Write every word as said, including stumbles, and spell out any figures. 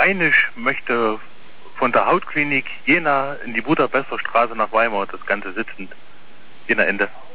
Reinisch möchte von der Hautklinik Jena in die Budapester Straße nach Weimar, das Ganze sitzend. Jena Ende.